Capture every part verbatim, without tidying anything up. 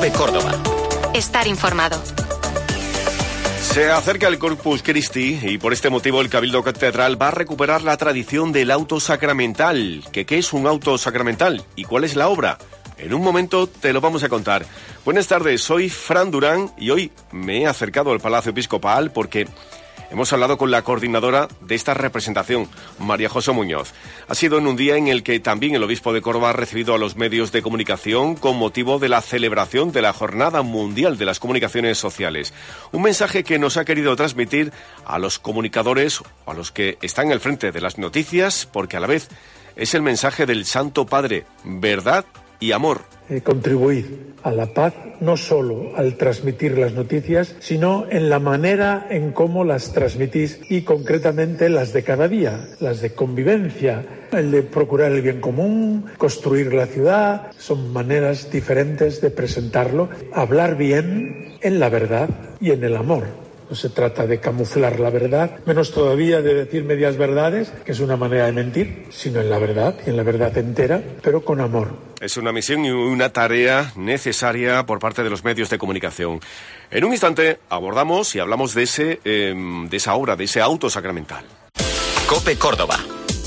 COPE Córdoba. Estar informado. Se acerca el Corpus Christi y por este motivo el Cabildo Catedral va a recuperar la tradición del auto sacramental. ¿Qué, qué es un auto sacramental y cuál es la obra? En un momento te lo vamos a contar. Buenas tardes, soy Fran Durán y hoy me he acercado al Palacio Episcopal porque hemos hablado con la coordinadora de esta representación, María José Muñoz. Ha sido en un día en el que también el obispo de Córdoba ha recibido a los medios de comunicación con motivo de la celebración de la Jornada Mundial de las Comunicaciones Sociales. Un mensaje que nos ha querido transmitir a los comunicadores o a los que están al frente de las noticias, porque a la vez es el mensaje del Santo Padre, verdad y amor. Eh, contribuir a la paz no solo al transmitir las noticias, sino en la manera en cómo las transmitís y concretamente las de cada día, las de convivencia, el de procurar el bien común, construir la ciudad. Son maneras diferentes de presentarlo, hablar bien en la verdad y en el amor. No se trata de camuflar la verdad, menos todavía de decir medias verdades, que es una manera de mentir, sino en la verdad, y en la verdad entera, pero con amor. Es una misión y una tarea necesaria por parte de los medios de comunicación. En un instante abordamos y hablamos de, ese, eh, de esa obra, de ese auto sacramental. COPE Córdoba.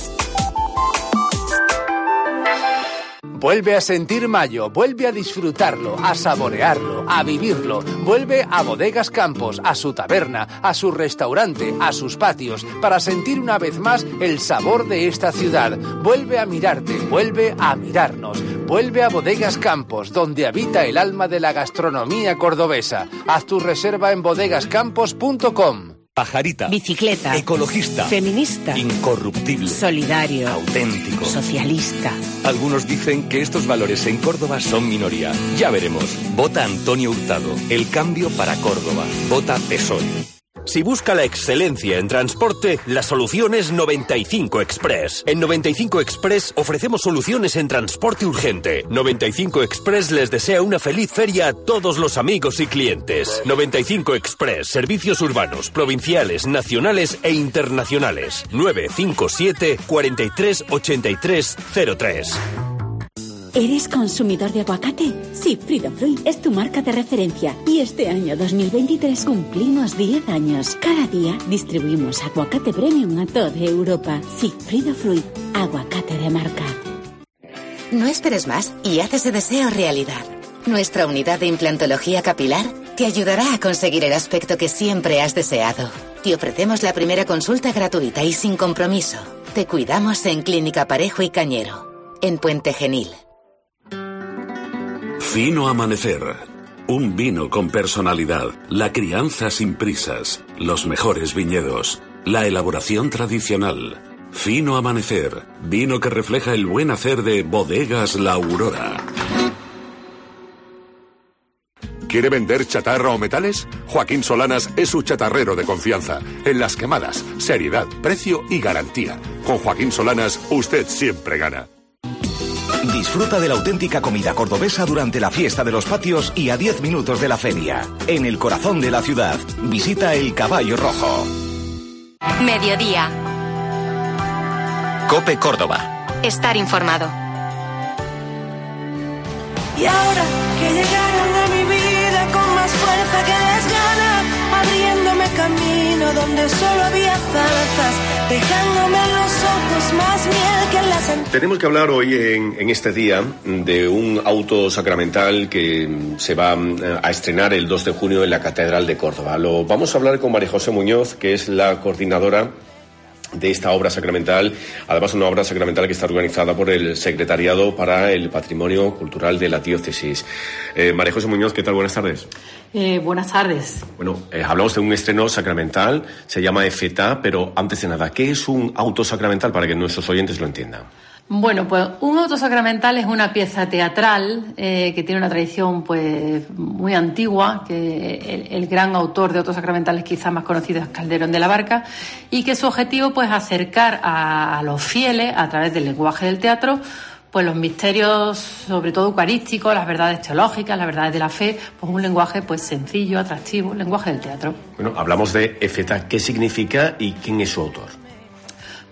Vuelve a sentir mayo, vuelve a disfrutarlo, a saborearlo, a vivirlo. Vuelve a Bodegas Campos, a su taberna, a su restaurante, a sus patios, para sentir una vez más el sabor de esta ciudad. Vuelve a mirarte, vuelve a mirarnos. Vuelve a Bodegas Campos, donde habita el alma de la gastronomía cordobesa. Haz tu reserva en bodegas campos punto com. Pajarita. Bicicleta. Ecologista. Feminista. Incorruptible. Solidario. Auténtico. Socialista. Algunos dicen que estos valores en Córdoba son minoría. Ya veremos. Vota Antonio Hurtado. El cambio para Córdoba. Vota P S O E. Si busca la excelencia en transporte, la solución es noventa y cinco Express. En noventa y cinco Express ofrecemos soluciones en transporte urgente. noventa y cinco Express les desea una feliz feria a todos los amigos y clientes. noventa y cinco Express, servicios urbanos, provinciales, nacionales e internacionales. nueve cinco siete, cuatro tres, ocho tres cero tres. ¿Eres consumidor de aguacate? Sigfrido Fruit es tu marca de referencia y este año dos mil veintitrés cumplimos diez años. Cada día distribuimos aguacate premium a toda Europa. Sigfrido Fruit, aguacate de marca. No esperes más y haz ese deseo realidad. Nuestra unidad de implantología capilar te ayudará a conseguir el aspecto que siempre has deseado. Te ofrecemos la primera consulta gratuita y sin compromiso. Te cuidamos en Clínica Parejo y Cañero, en Puente Genil. Fino Amanecer. Un vino con personalidad. La crianza sin prisas. Los mejores viñedos. La elaboración tradicional. Fino Amanecer. Vino que refleja el buen hacer de Bodegas La Aurora. ¿Quiere vender chatarra o metales? Joaquín Solanas es su chatarrero de confianza. En las quemadas, seriedad, precio y garantía. Con Joaquín Solanas, usted siempre gana. Disfruta de la auténtica comida cordobesa durante la fiesta de los patios y a diez minutos de la feria. En el corazón de la ciudad, visita el Caballo Rojo. Mediodía. COPE Córdoba. Estar informado. Y ahora que llegaron a mi vida con más fuerza que desgana, abriéndome camino donde solo había zarzas, dejándome en los ojos más miel que en las entrañas. Tenemos que hablar hoy en, en este día de un auto sacramental que se va a estrenar el dos de junio en la Catedral de Córdoba. Lo vamos a hablar con María José Muñoz, que es la coordinadora de esta obra sacramental, además una obra sacramental que está organizada por el Secretariado para el Patrimonio Cultural de la Diócesis. Eh, María José Muñoz, ¿qué tal? Buenas tardes. Eh, buenas tardes. Bueno, eh, hablamos de un estreno sacramental, se llama EFETA, pero antes de nada, ¿qué es un auto sacramental para que nuestros oyentes lo entiendan? Bueno, pues un auto sacramental es una pieza teatral eh, que tiene una tradición pues muy antigua, que el, el gran autor de autos sacramentales quizás más conocido es Calderón de la Barca, y que su objetivo pues acercar a, a los fieles a través del lenguaje del teatro pues los misterios, sobre todo eucarísticos, las verdades teológicas, las verdades de la fe, pues un lenguaje pues sencillo, atractivo, el lenguaje del teatro. Bueno, hablamos de EFETA, ¿qué significa y quién es su autor?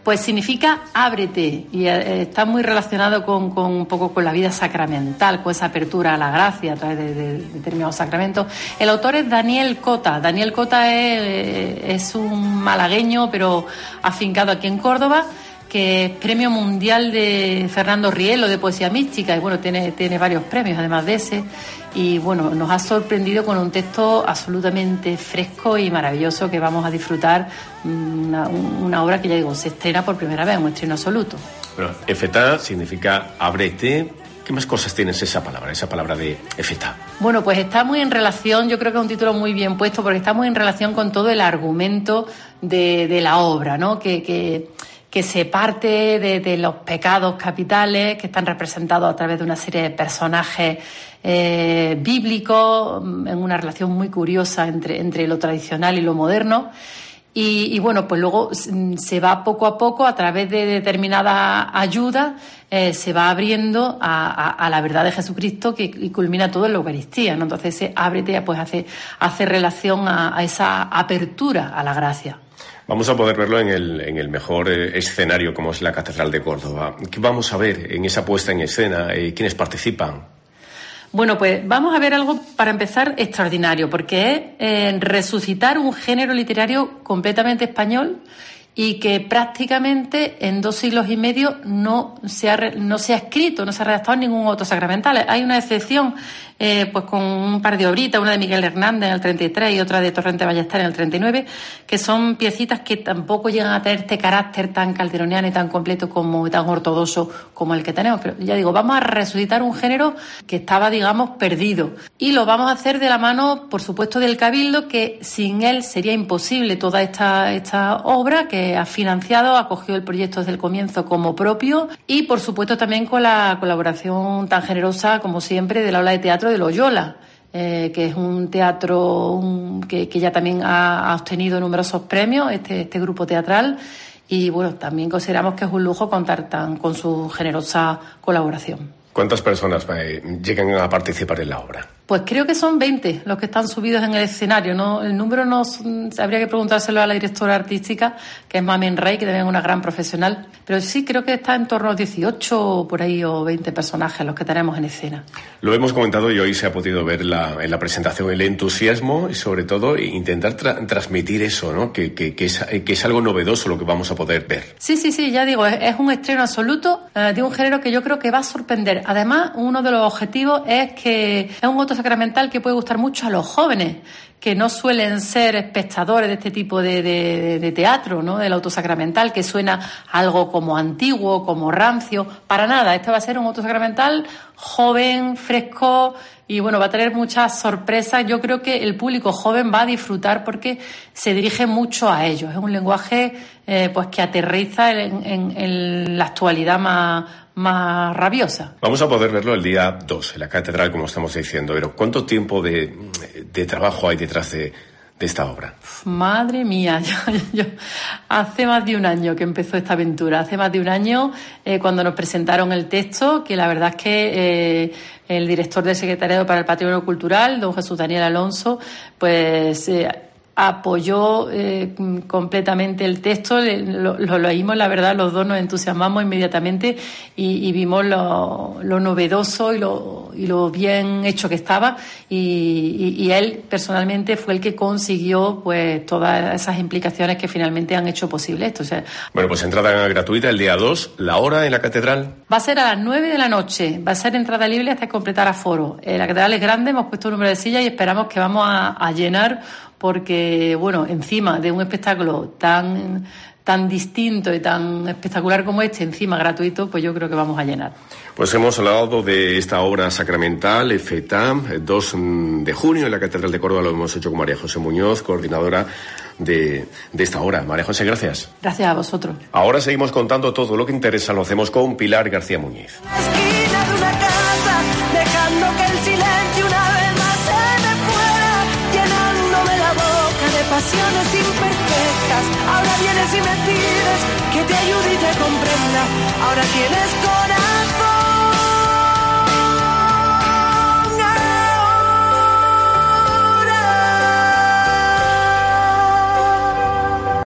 Pues significa ábrete, y eh, está muy relacionado con, con un poco con la vida sacramental, con esa apertura a la gracia a través de, de, de determinados sacramentos. El autor es Daniel Cota. Daniel Cota es, es un malagueño, pero afincado aquí en Córdoba, que es premio mundial de Fernando Rielo de poesía mística, y bueno, tiene, tiene varios premios además de ese, y bueno, nos ha sorprendido con un texto absolutamente fresco y maravilloso que vamos a disfrutar, una, una obra que ya digo, se estrena por primera vez, un estreno absoluto. Bueno, efetá significa ábrete. ¿Qué más cosas tienes esa palabra, esa palabra de efetá? Bueno, pues está muy en relación, yo creo que es un título muy bien puesto, porque está muy en relación con todo el argumento de, de la obra, ¿no? Que... que que se parte de, de los pecados capitales que están representados a través de una serie de personajes eh, bíblicos, en una relación muy curiosa entre, entre lo tradicional y lo moderno. Y, y bueno, pues luego se va poco a poco, a través de determinadas ayudas, eh, se va abriendo a, a, a la verdad de Jesucristo, que y culmina todo en la Eucaristía, ¿no? Entonces ese ábrete pues hace, hace relación a, a esa apertura a la gracia. Vamos a poder verlo en el, en el mejor eh, escenario, como es la Catedral de Córdoba. ¿Qué vamos a ver en esa puesta en escena? Eh, ¿Quiénes participan? Bueno, pues vamos a ver algo, para empezar, extraordinario, porque es eh, resucitar un género literario completamente español y que prácticamente en dos siglos y medio no se ha, no se ha escrito, no se ha redactado ningún otro sacramental. Hay una excepción, eh, pues con un par de obritas, una de Miguel Hernández en el treinta y tres y otra de Torrente Ballester en el treinta y nueve, que son piecitas que tampoco llegan a tener este carácter tan calderoniano y tan completo como tan ortodoxo como el que tenemos. Pero ya digo, vamos a resucitar un género que estaba, digamos, perdido. Y lo vamos a hacer de la mano, por supuesto, del Cabildo, que sin él sería imposible toda esta, esta obra, que ha financiado, acogió el proyecto desde el comienzo como propio, y por supuesto también con la colaboración tan generosa como siempre de la Aula de Teatro de Loyola, eh, que es un teatro un, que, que ya también ha, ha obtenido numerosos premios, este, este grupo teatral, y bueno, también consideramos que es un lujo contar tan, con su generosa colaboración. ¿Cuántas personas eh, llegan a participar en la obra? Pues creo que son veinte los que están subidos en el escenario, ¿no? El número no habría que preguntárselo a la directora artística, que es Mamen Rey, que también es una gran profesional. Pero sí, creo que está en torno a dieciocho por ahí o veinte personajes los que tenemos en escena. Lo hemos comentado y hoy se ha podido ver la, en la presentación el entusiasmo y sobre todo intentar tra- transmitir eso, ¿no? Que, que, que, es, que es algo novedoso lo que vamos a poder ver. Sí, sí, sí, ya digo, es, es un estreno absoluto eh, de un género que yo creo que va a sorprender. Además, uno de los objetivos es que es un auto sacramental que puede gustar mucho a los jóvenes, que no suelen ser espectadores de este tipo de, de, de teatro, ¿no? Del auto sacramental, que suena algo como antiguo, como rancio. Para nada, este va a ser un auto sacramental joven, fresco, y bueno, va a tener muchas sorpresas. Yo creo que el público joven va a disfrutar porque se dirige mucho a ellos. Es un lenguaje eh, pues que aterriza en, en, en la actualidad más, más rabiosa. Vamos a poder verlo el día dos en la catedral, como estamos diciendo. Pero ¿cuánto tiempo de, de trabajo hay detrás de, de esta obra? Madre mía, yo, yo, hace más de un año que empezó esta aventura. Hace más de un año eh, cuando nos presentaron el texto, que la verdad es que eh, el director del Secretariado para el Patrimonio Cultural, don Jesús Daniel Alonso, pues Eh, apoyó eh, completamente el texto, lo, lo leímos, la verdad, los dos nos entusiasmamos inmediatamente y, y vimos lo, lo novedoso y lo, y lo bien hecho que estaba, y, y, y él personalmente fue el que consiguió pues todas esas implicaciones que finalmente han hecho posible esto. O sea, bueno, pues entrada gratuita el día dos, la hora en la catedral. Va a ser a las nueve de la noche, va a ser entrada libre hasta completar aforo. Eh, la catedral es grande, hemos puesto un número de sillas y esperamos que vamos a, a llenar, porque, bueno, encima de un espectáculo tan, tan distinto y tan espectacular como este, encima gratuito, pues yo creo que vamos a llenar. Pues hemos hablado de esta obra sacramental, efetá, dos de junio en la Catedral de Córdoba. Lo hemos hecho con María José Muñoz, coordinadora de, de esta obra. María José, gracias. Gracias a vosotros. Ahora seguimos contando todo lo que interesa. Lo hacemos con Pilar García Muñiz. La esquina de una casa, dejando que el silencio una vez más se me fuera, llenándome la boca de pasiones imperfectas. Ahora vienes y me pides que te ayude y te comprenda. Ahora tienes corazón.